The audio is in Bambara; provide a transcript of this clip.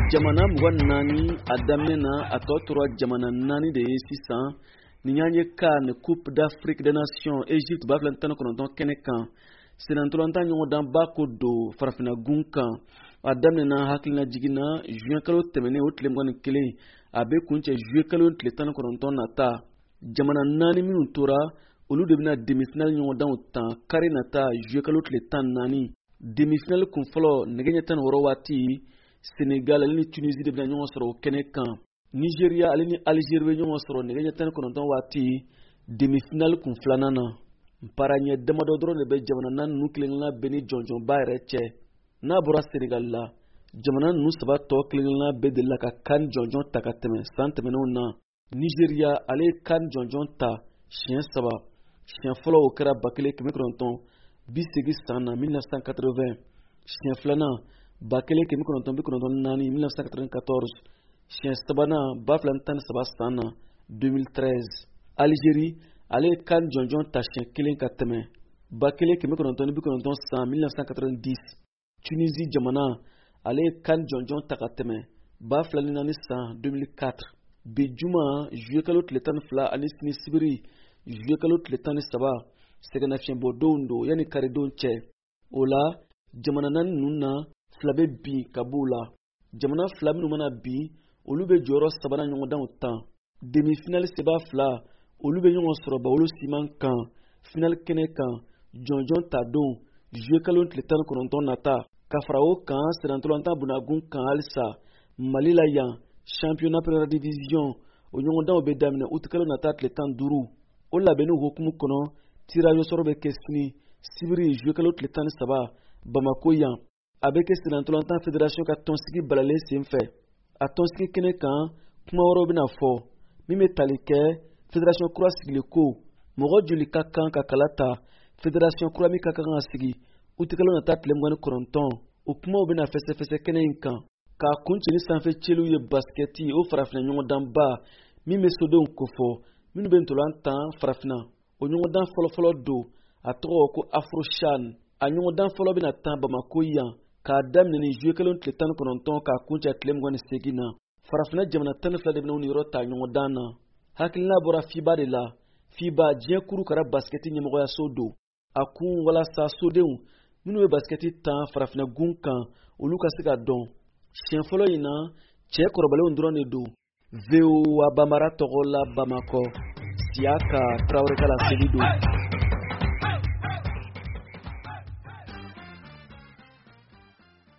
jamana mugan nani adamena atotoro jamana nani de sisan ninyanye kan Coupe d'Afrique des Nations Égypte baflantan kono don kenekan sinantolanta nyongo dan bakodo farafina gunkan adamena hakilina jigina juin kalo temene otle ngone kele abe kunche juin kalo tletan kono don nata jamana nani minu tora olu de bina demi-finale nyongo dan utan kare nata juin kalo tletan nani demi-finale kun folo negenya tan woro wati Sénégal ali ni Tunisie de bina nyongo soro kenekan Nigeria ali ni Algérie nyongo soro negenya tan kono don wati demi-finale kun flanana paranye demado dro ne be jamana nan nuklingla beni jonjon bayre che na bora Sénégal la jamana nu saba to klingla be de la ka kan jonjon takateme santeme no na Nigeria ale kan jonjon ta chien saba chien folo o kera bakele kemikronton bisegi sana 1980 chien flana bakele kemikronton bikronton nani 1994 chien sabana baflantan saba sana 2013 Algérie ale kan jonjon ta chien kelen kateme bakele kemikronton bikronton sa 1990 Tunisie jamana ale kan jonjon takateme baflanina ni sa 2004 Bijuma juye kalo tletan fla anisni sibiri juye kalo tletan saba segana fien bodondo yani karidon che ola jamana nan nunna flabe bi kabula jamana flabe numana bi olube joro sabana nyongo dan utan demi finale seba fla olube nyongo soro ba olu siman kan final kene kan jonjon tadon juye kalo tletan koronton nata kafrao kan serantolanta bunagun kan alsa malila yan championnat première division onyongo dan obe damina utkalo nata tletan duru ola benu hokumu kono tirayo sorobe kesni sibiri juekalo tletan saba bamako yan abeke sinantolantan fédération ka tonsigi balale semfe a tonsigi kene kan kuma woro bina fo mime talike fédération kura sigile ko mogo joli ka kan ka kalata fédération kura mi ka kan sigi utkalo nata tlemgani koronton o kuma bina fese kene kan ka kunchini sanfe chelu ye basketi o farafina nyongo dan ba mi mesodon kofo minu bentolantan farafina o nyongo dan folo do atogo ko afroshan a nyongo dan folo bina tan bamako yan ka damne ni jue kelon tletan kononton ka kuncha tlem ngoni segina farafina jamana tan fla de bina uni rota nyongo dana hakilina bora fiba de la fiba jien kuru kara basketi nyemo ya sodo akun wala sa sodeun minu be basketi tan farafina gunkan oluka siga don chien folo ina che korobale undrone do veo wa bamara togola bamako siaka traore kala selido